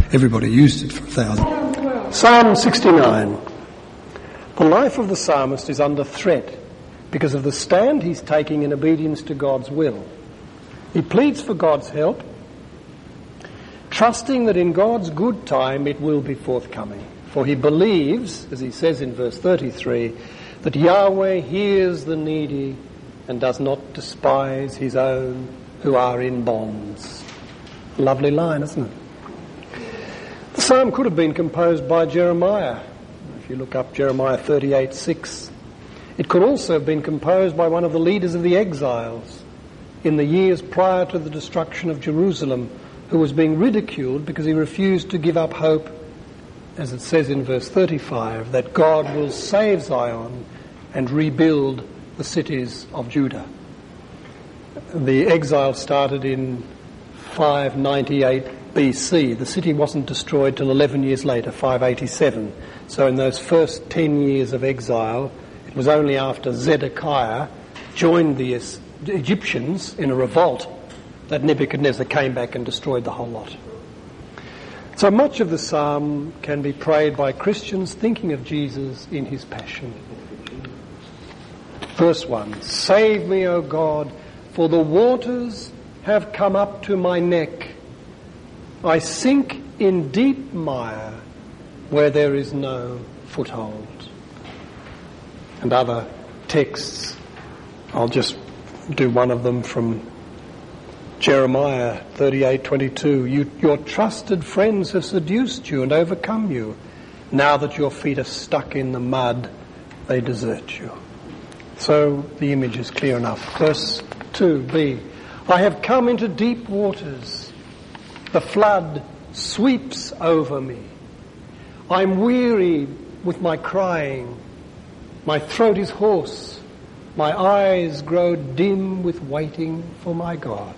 everybody used it for 1,000. Psalm 69. The life of the psalmist is under threat because of the stand he's taking in obedience to God's will. He pleads for God's help, trusting that in God's good time it will be forthcoming. For he believes, as he says in verse 33, that Yahweh hears the needy and does not despise his own who are in bonds. Lovely line, isn't it? The psalm could have been composed by Jeremiah. If you look up Jeremiah 38:6. It could also have been composed by one of the leaders of the exiles in the years prior to the destruction of Jerusalem, who was being ridiculed because he refused to give up hope, as it says in verse 35, that God will save Zion and rebuild the cities of Judah. The exile started in 598 BC. The city wasn't destroyed till 11 years later, 587. So in those first 10 years of exile, it was only after Zedekiah joined the Egyptians in a revolt that Nebuchadnezzar came back and destroyed the whole lot. So much of the psalm can be prayed by Christians thinking of Jesus in his passion. Verse 1, Save me, O God, for the waters have come up to my neck. I sink in deep mire where there is no foothold. And other texts, I'll just do one of them from Jeremiah 38:22. Your trusted friends have seduced you and overcome you. Now that your feet are stuck in the mud, they desert you. So the image is clear enough. Verse 2b. I have come into deep waters. The flood sweeps over me. I'm weary with my crying. My throat is hoarse. My eyes grow dim with waiting for my God.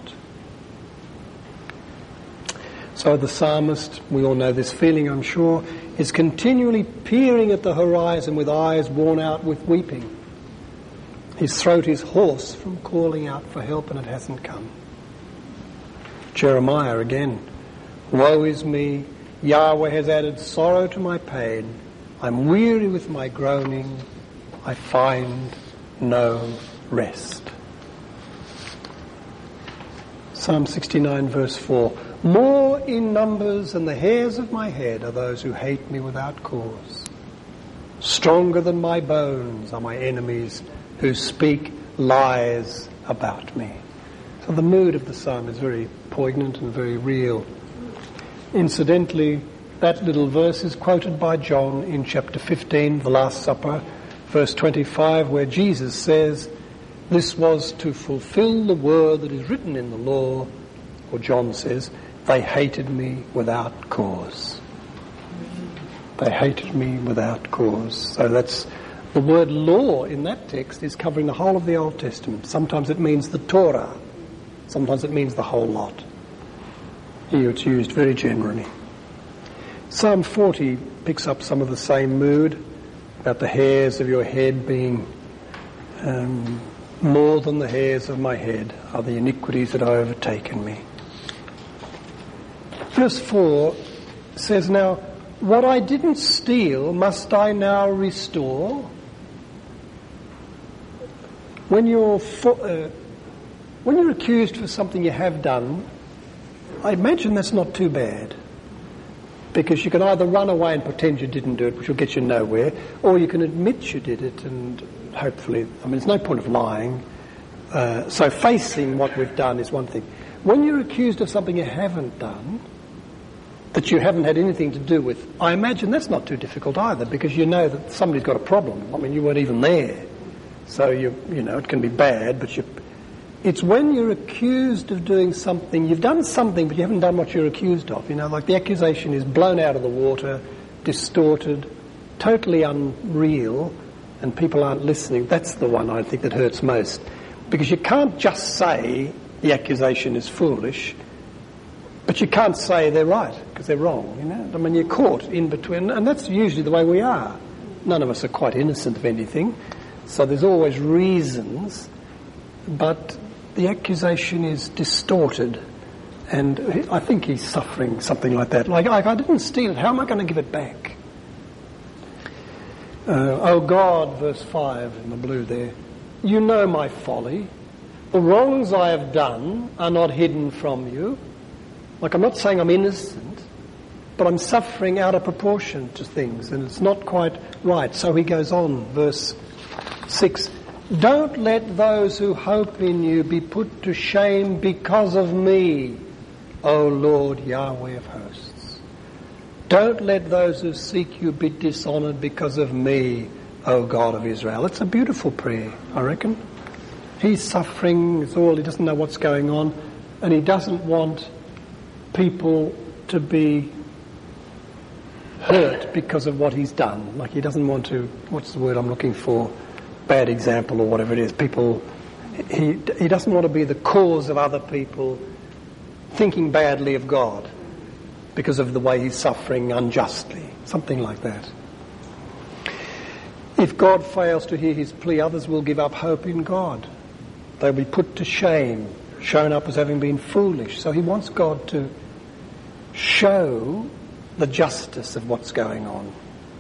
So the psalmist, we all know this feeling, I'm sure, is continually peering at the horizon with eyes worn out with weeping. His throat is hoarse from calling out for help, and it hasn't come. Jeremiah again. Woe is me, Yahweh has added sorrow to my pain. I'm weary with my groaning. I find no rest. Psalm 69 verse 4. More in numbers than the hairs of my head are those who hate me without cause. Stronger than my bones are my enemies who speak lies about me. So the mood of the psalm is very poignant and very real. Incidentally, that little verse is quoted by John in chapter 15, the Last Supper, verse 25, where Jesus says, this was to fulfill the word that is written in the law, or John says, they hated me without cause. They hated me without cause. So that's the word law in that text is covering the whole of the Old Testament. Sometimes it means the Torah. Sometimes it means the whole lot. Here it's used very generally. Psalm 40 picks up some of the same mood about the hairs of your head being more than the hairs of my head are the iniquities that are overtaken me. Verse 4 says, now, what I didn't steal must I now restore? When you're accused for something you have done, I imagine that's not too bad. Because you can either run away and pretend you didn't do it, which will get you nowhere, or you can admit you did it and hopefully, there's no point of lying. So facing what we've done is one thing. When you're accused of something you haven't done, that you haven't had anything to do with, I imagine that's not too difficult either, because you know that somebody's got a problem. I mean, you weren't even there. So, you know, it can be bad, but it's when you're accused of doing something, you've done something, but you haven't done what you're accused of. You know, like the accusation is blown out of the water, distorted, totally unreal, and people aren't listening. That's the one I think that hurts most. Because you can't just say the accusation is foolish, but you can't say they're right, because they're wrong, you know. I mean, you're caught in between, and that's usually the way we are. None of us are quite innocent of anything, so there's always reasons, but the accusation is distorted And I think he's suffering something like that. Like, I didn't steal it, how am I going to give it back? Oh God, verse 5 in the blue there, you know my folly. The wrongs I have done are not hidden from you. Like, I'm not saying I'm innocent, but I'm suffering out of proportion to things, and it's not quite right. So he goes on, verse 6, don't let those who hope in you be put to shame because of me, O Lord Yahweh of hosts. Don't let those who seek you be dishonoured because of me, O God of Israel. It's a beautiful prayer, I reckon. He's suffering, it's all, he doesn't know what's going on, and he doesn't want people to be hurt because of what he's done. Like, he doesn't want to, what's the word I'm looking for, bad example or whatever it is. People, he doesn't want to be the cause of other people thinking badly of God because of the way he's suffering unjustly, something like that. If God fails to hear his plea, others will give up hope in God. They'll be put to shame, shown up as having been foolish. So he wants God to show the justice of what's going on.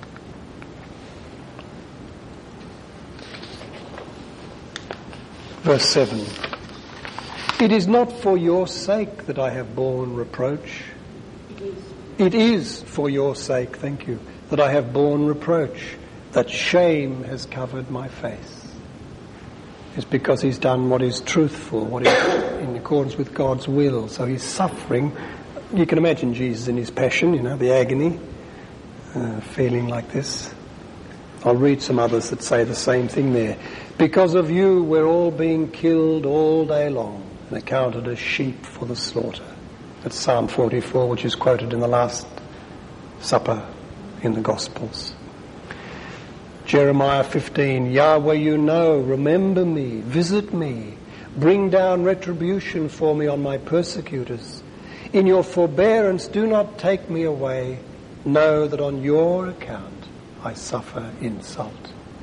Verse 7. It is not for your sake that I have borne reproach. It is for your sake, thank you, that I have borne reproach, that shame has covered my face. It's because he's done what is truthful, what is in accordance with God's will. So he's suffering. You can imagine Jesus in his passion, the agony, feeling like this. I'll read some others that say the same thing there. Because of you, we're all being killed all day long and accounted as sheep for the slaughter. That's Psalm 44, which is quoted in the Last Supper in the Gospels. Jeremiah 15, Yahweh, you know, remember me, visit me, bring down retribution for me on my persecutors. In your forbearance, do not take me away. Know that on your account I suffer insult.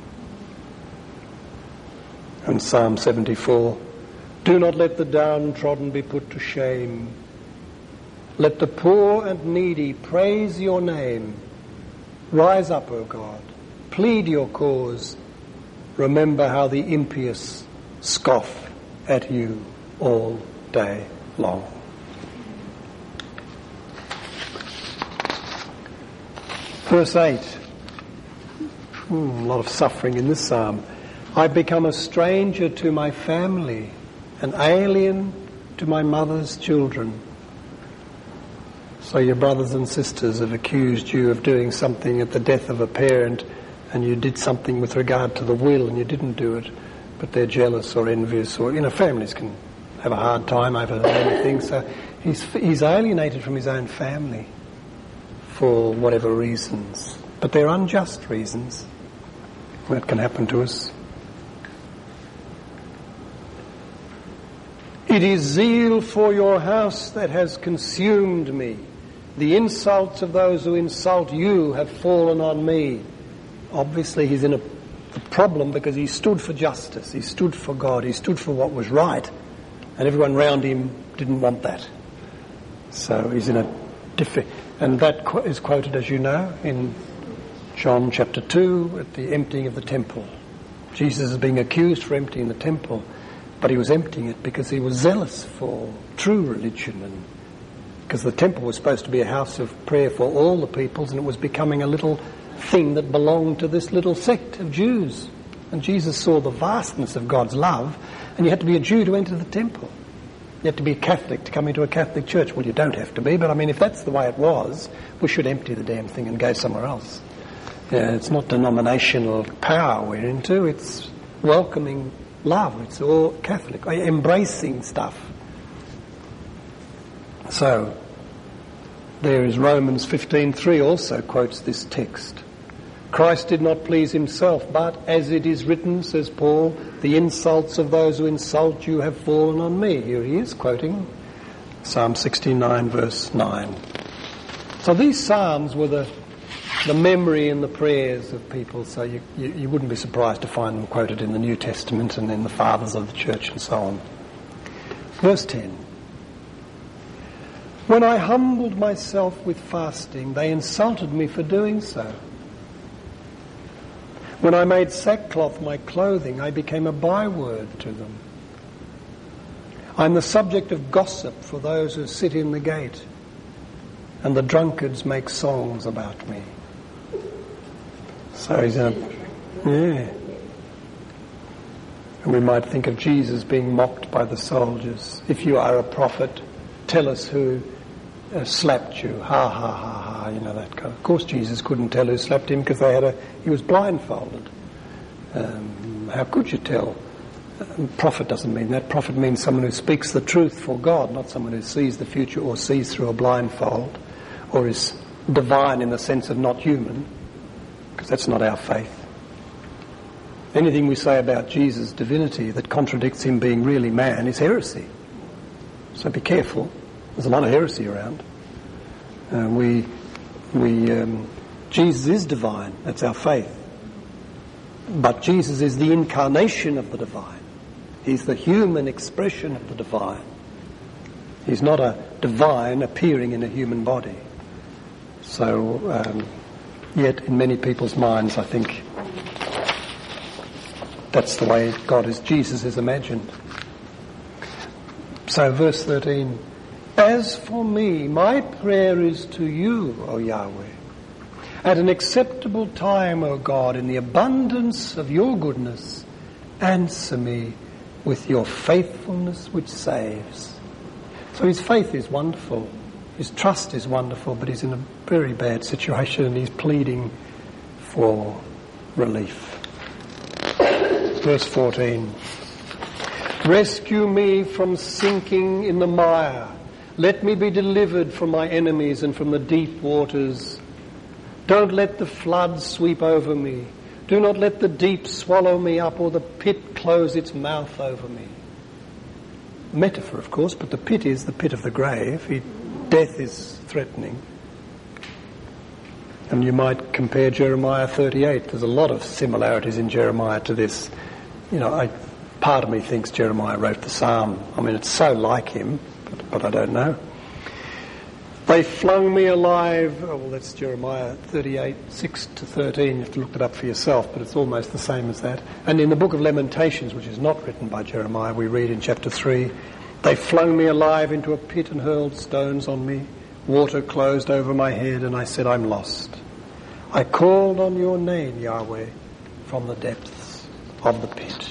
And Psalm 74, do not let the downtrodden be put to shame. Let the poor and needy praise your name. Rise up, O God, plead your cause. Remember how the impious scoff at you all day long. Verse 8. A lot of suffering in this psalm. I've become a stranger to my family, an alien to my mother's children. So your brothers and sisters have accused you of doing something at the death of a parent, and you did something with regard to the will and you didn't do it, but they're jealous or envious, or families can have a hard time over anything. So he's alienated from his own family for whatever reasons, but they're unjust reasons. That can happen to us. It is zeal for your house that has consumed me. The insults of those who insult you have fallen on me. Obviously he's in a problem because he stood for justice, he stood for God, he stood for what was right, and everyone around him didn't want that. So he's in a and that is quoted, as you know, in John chapter 2 at the emptying of the temple. Jesus is being accused for emptying the temple, but he was emptying it because he was zealous for true religion, and because the temple was supposed to be a house of prayer for all the peoples, and it was becoming a little thing that belonged to this little sect of Jews. And Jesus saw the vastness of God's love, and you had to be a Jew to enter the temple. You have to be a Catholic to come into a Catholic church. Well, you don't have to be, but I mean, if that's the way it was, we should empty the damn thing and go somewhere else. Yeah, it's not denominational power we're into, it's welcoming love. It's all Catholic, embracing stuff. So, there is Romans 15:3 also quotes this text. Christ did not please himself, but as it is written, says Paul, the insults of those who insult you have fallen on me. Here he is quoting Psalm 69 verse 9. So these psalms were the memory and the prayers of people, so you wouldn't be surprised to find them quoted in the New Testament and in the fathers of the church and so on. Verse 10. When I humbled myself with fasting, they insulted me for doing so. When I made sackcloth my clothing, I became a byword to them. I'm the subject of gossip for those who sit in the gate, and the drunkards make songs about me. So he's yeah. And we might think of Jesus being mocked by the soldiers. If you are a prophet, tell us who slapped you. Ha, ha, ha, ha, you know, that kind of course Jesus couldn't tell who slapped him because he was blindfolded. How could you tell? Prophet doesn't mean that. Prophet means someone who speaks the truth for God, not someone who sees the future or sees through a blindfold or is divine in the sense of not human, because that's not our faith. Anything we say about Jesus' divinity that contradicts him being really man is heresy. So be careful. There's a lot of heresy around. Jesus is divine. That's our faith. But Jesus is the incarnation of the divine. He's the human expression of the divine. He's not a divine appearing in a human body. So, yet in many people's minds, I think that's the way Jesus is imagined. So verse 13, as for me, my prayer is to you, O Yahweh. At an acceptable time, O God, in the abundance of your goodness, answer me with your faithfulness which saves. So his faith is wonderful. His trust is wonderful, but he's in a very bad situation and he's pleading for relief. Verse 14. Rescue me from sinking in the mire. Let me be delivered from my enemies and from the deep waters. Don't let the flood sweep over me. Do not let the deep swallow me up or the pit close its mouth over me. Metaphor, of course, but the pit is the pit of the grave. Death is threatening. And you might compare Jeremiah 38. There's a lot of similarities in Jeremiah to this. You know, part of me thinks Jeremiah wrote the psalm. I mean, it's so like him, but I don't know. They flung me alive. Oh, well, that's Jeremiah 38, 6-13. You have to look it up for yourself, but it's almost the same as that. And in the book of Lamentations, which is not written by Jeremiah, we read in chapter 3, they flung me alive into a pit and hurled stones on me. Water closed over my head, and I said, I'm lost. I called on your name, Yahweh, from the depths of the pit.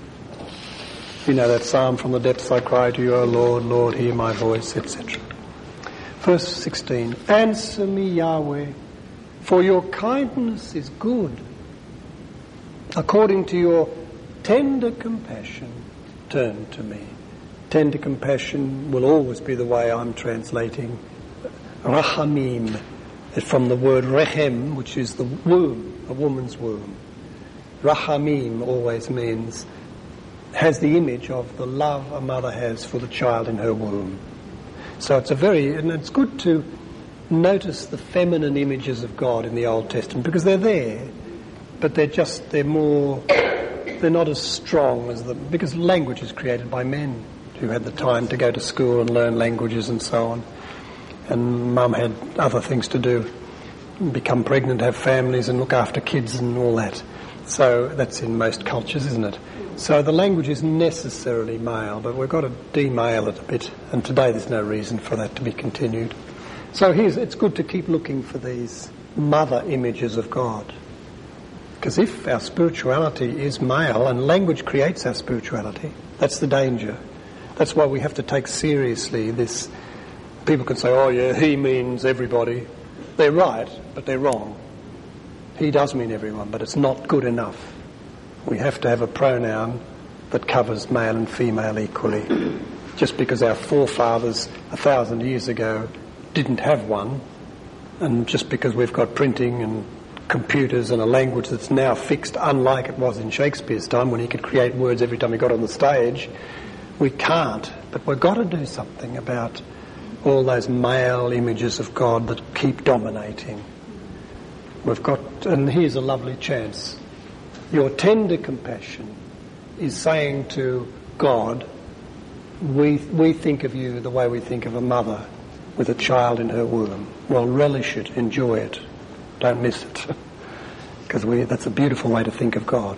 You know that psalm, from the depths I cry to you, O Lord, Lord, hear my voice, etc. Verse 16, answer me, Yahweh, for your kindness is good. According to your tender compassion, turn to me. Tender compassion will always be the way I'm translating Rahamim, from the word rehem, which is the womb, a woman's womb. Rahamim always means, has the image of the love a mother has for the child in her womb. So and it's good to notice the feminine images of God in the Old Testament, because they're there, but they're not as strong as because language is created by men who had the time to go to school and learn languages and so on. And mum had other things to do, become pregnant, have families and look after kids and all that. So that's in most cultures, isn't it? So the language is necessarily male, but we've got to demale it a bit, and today there's no reason for that to be continued. So it's good to keep looking for these mother images of God. Because if our spirituality is male, and language creates our spirituality, that's the danger. That's why we have to take seriously this. People can say, oh yeah, he means everybody. They're right, but they're wrong. He does mean everyone, but it's not good enough. We have to have a pronoun that covers male and female equally. Just because our forefathers 1,000 years ago didn't have one, and just because we've got printing and computers and a language that's now fixed, unlike it was in Shakespeare's time when he could create words every time he got on the stage, we can't. But we've got to do something about all those male images of God that keep dominating. And here's a lovely chance. Your tender compassion is saying to God, we think of you the way we think of a mother. with a child in her womb. Well, relish it, enjoy it. Don't miss it. Because that's a beautiful way to think of God.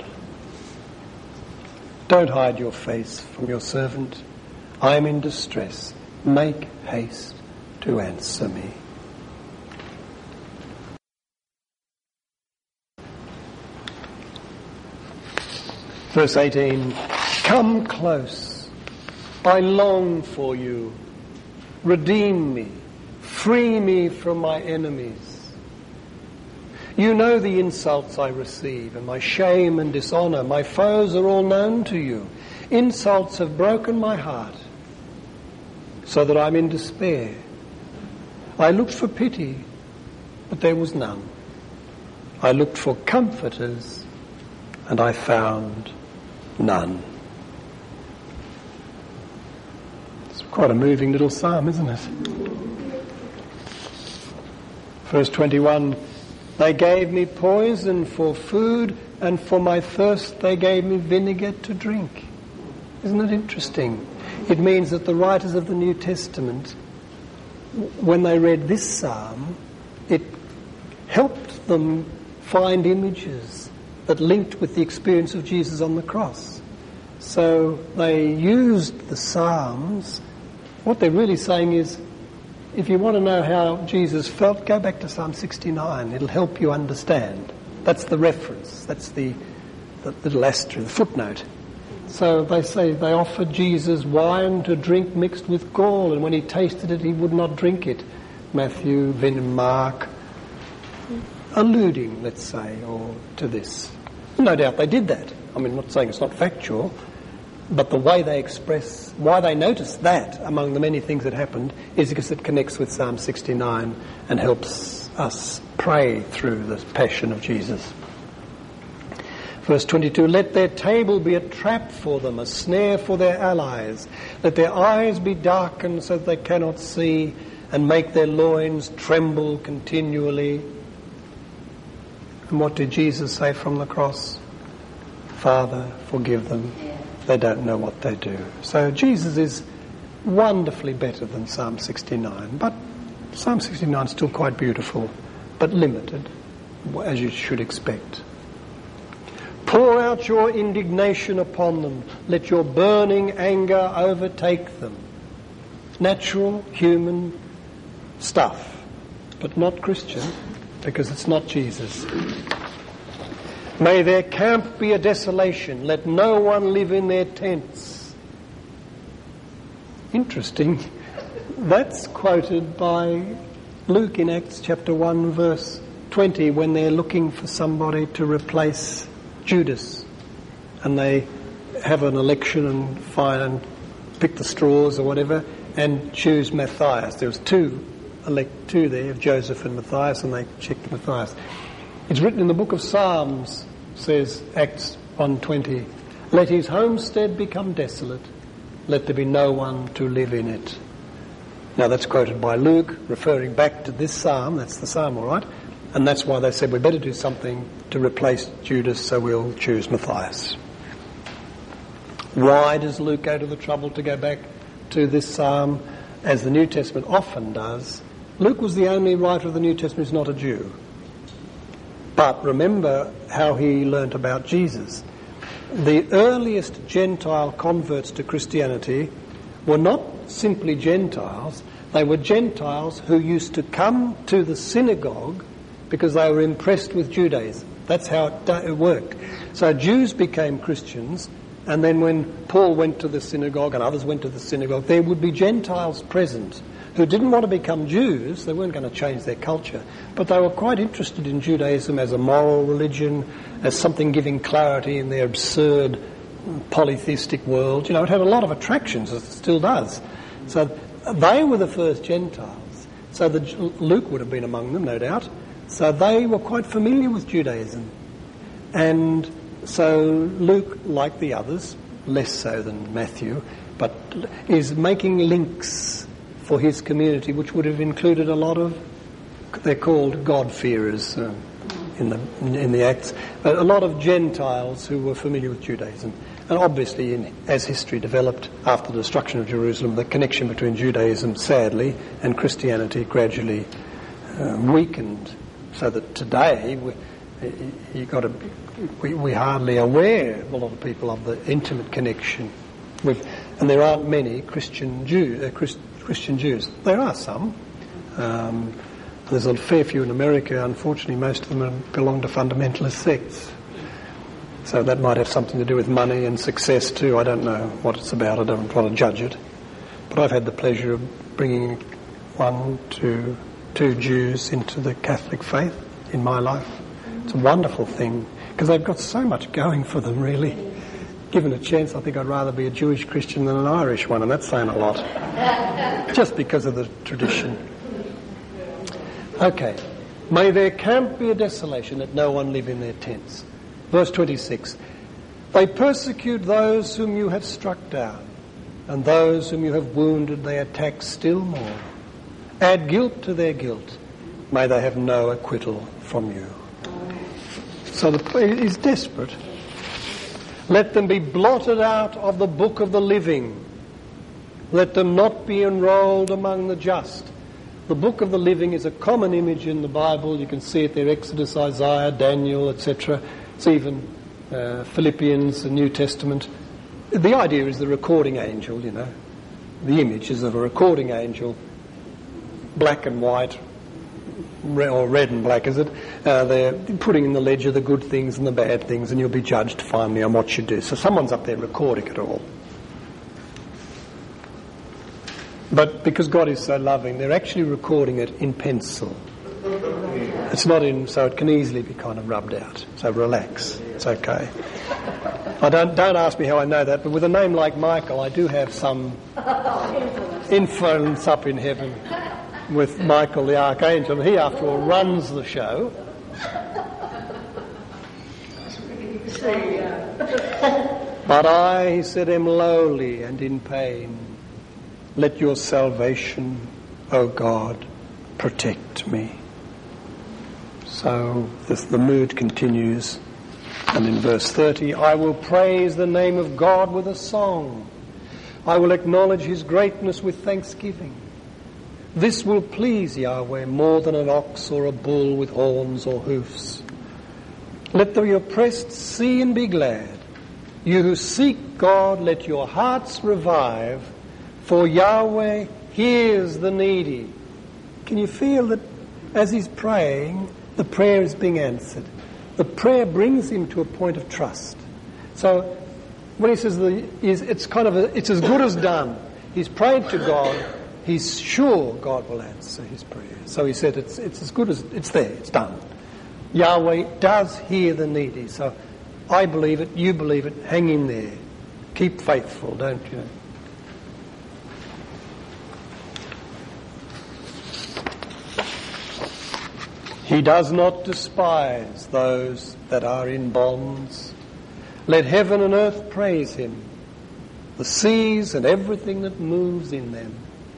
Don't hide your face from your servant. I am in distress. Make haste to answer me. Verse 18, come close. I long for you. Redeem me. Free me from my enemies. You know the insults I receive and my shame and dishonour. My foes are all known to you. Insults have broken my heart so that I'm in despair. I looked for pity, but there was none. I looked for comforters, and I found none. It's quite a moving little psalm, isn't it? Verse 21, they gave me poison for food, and for my thirst they gave me vinegar to drink. Isn't it interesting? It means that the writers of the New Testament, when they read this psalm, it helped them find images that linked with the experience of Jesus on the cross. So they used the Psalms. What they're really saying is, if you want to know how Jesus felt, go back to Psalm 69. It'll help you understand. That's the reference. That's the little asterisk, the footnote. So they say they offered Jesus wine to drink mixed with gall, and when he tasted it, he would not drink it. Matthew, Mark, alluding, let's say, or to this. No doubt they did that. I mean, I'm not saying it's not factual, but the way they express, why they notice that among the many things that happened is because it connects with Psalm 69 and helps us pray through the passion of Jesus. Verse 22, let their table be a trap for them, a snare for their allies. Let their eyes be darkened so that they cannot see, and make their loins tremble continually. And what did Jesus say from the cross? Father, forgive them. They don't know what they do. So Jesus is wonderfully better than Psalm 69. But Psalm 69 is still quite beautiful, but limited, as you should expect. Pour out your indignation upon them. Let your burning anger overtake them. Natural, human stuff, but not Christian, because it's not Jesus. May their camp be a desolation. Let no one live in their tents. Interesting. That's quoted by Luke in Acts chapter 1 verse 20 when they're looking for somebody to replace Judas, and they have an election and find and pick the straws or whatever and choose Matthias. There was two there, Joseph and Matthias, and they checked Matthias. It's written in the book of Psalms, says Acts 1:20, let his homestead become desolate, let there be no one to live in it. Now that's quoted by Luke, referring back to this psalm. That's the psalm, all right? And that's why they said we better do something to replace Judas, so we'll choose Matthias. Why does Luke go to the trouble to go back to this psalm, as the New Testament often does? Luke was the only writer of the New Testament who's not a Jew. But remember how he learnt about Jesus. The earliest Gentile converts to Christianity were not simply Gentiles. They were Gentiles who used to come to the synagogue because they were impressed with Judaism. That's how it worked. So Jews became Christians, and then when Paul went to the synagogue and others went to the synagogue, there would be Gentiles present who didn't want to become Jews. They weren't going to change their culture, but they were quite interested in Judaism as a moral religion, as something giving clarity in their absurd polytheistic world. You know, it had a lot of attractions, as it still does. So they were the first Gentiles. So Luke would have been among them, no doubt. So they were quite familiar with Judaism. And so Luke, like the others, less so than Matthew, but is making links for his community, which would have included a lot of, they're called God-fearers, in the Acts, a lot of Gentiles who were familiar with Judaism. And obviously, as history developed after the destruction of Jerusalem, the connection between Judaism, sadly, and Christianity gradually weakened, so that today we're hardly aware, a lot of people, of the intimate connection with, and there aren't many Christian Jews. There are some. There's a fair few in America. Unfortunately, most of them belong to fundamentalist sects. So that might have something to do with money and success too. I don't know what it's about. I don't want to judge it. But I've had the pleasure of bringing 1 to 2 Jews into the Catholic faith in my life. It's a wonderful thing because they've got so much going for them, really. Given a chance, I think I'd rather be a Jewish Christian than an Irish one, and that's saying a lot. Just because of the tradition. Okay. May their camp be a desolation, let no one live in their tents. Verse 26, they persecute those whom you have struck down, and those whom you have wounded they attack still more. Add guilt to their guilt. May they have no acquittal from you. So the prayer is desperate. Let them be blotted out of the book of the living. Let them not be enrolled among the just. The book of the living is a common image in the Bible. You can see it there, Exodus, Isaiah, Daniel, etc. It's even Philippians, the New Testament. The idea is the recording angel, you know. The image is of a recording angel, black and white, or red and black, is it? They're putting in the ledger the good things and the bad things, and you'll be judged finally on what you do. So someone's up there recording it all. But because God is so loving, they're actually recording it in pencil. It's not in, so it can easily be kind of rubbed out. So relax, it's okay. Don't ask me how I know that, but with a name like Michael, I do have some influence up in heaven with Michael the Archangel. He, after all, runs the show. But I, he said, am lowly and in pain. Let your salvation, O God, protect me. So the mood continues, and in verse 30, I will praise the name of God with a song. I will acknowledge his greatness with thanksgiving. This will please Yahweh more than an ox or a bull with horns or hoofs. Let the oppressed see and be glad. You who seek God, let your hearts revive, for Yahweh hears the needy. Can you feel that as he's praying, the prayer is being answered? The prayer brings him to a point of trust. So when he says it's as good as done. He's prayed to God. He's sure God will answer his prayer. So he said it's as good as it's there. It's done. Yahweh does hear the needy. So I believe it. You believe it. Hang in there. Keep faithful, don't you? He does not despise those that are in bonds. Let heaven and earth praise him, the seas and everything that moves in them.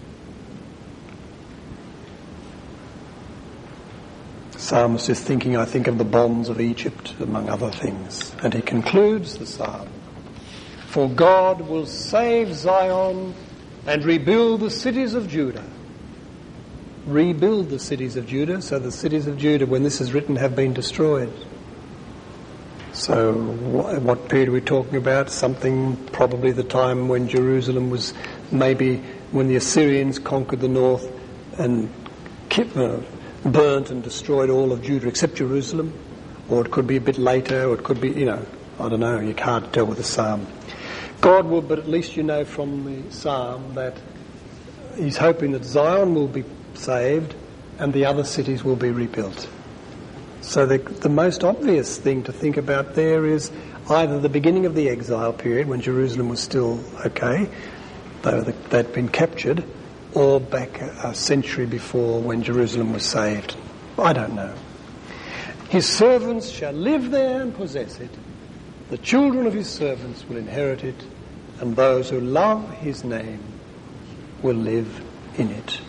The psalmist is thinking, I think, of the bonds of Egypt, among other things. And he concludes the psalm, for God will save Zion and rebuild the cities of Judah. Rebuild the cities of Judah. So the cities of Judah, when this is written, have been destroyed. So what period are we talking about? Something, probably the time when Jerusalem was, maybe when the Assyrians conquered the north and burnt and destroyed all of Judah except Jerusalem. Or it could be a bit later, or it could be, I don't know, you can't tell with the psalm. God will, but at least you know from the psalm that he's hoping that Zion will be saved and the other cities will be rebuilt. So the most obvious thing to think about there is either the beginning of the exile period when Jerusalem was still okay, though they'd been captured, or back a century before when Jerusalem was saved. I don't know. His servants shall live there and possess it. The children of his servants will inherit it, and those who love his name will live in it.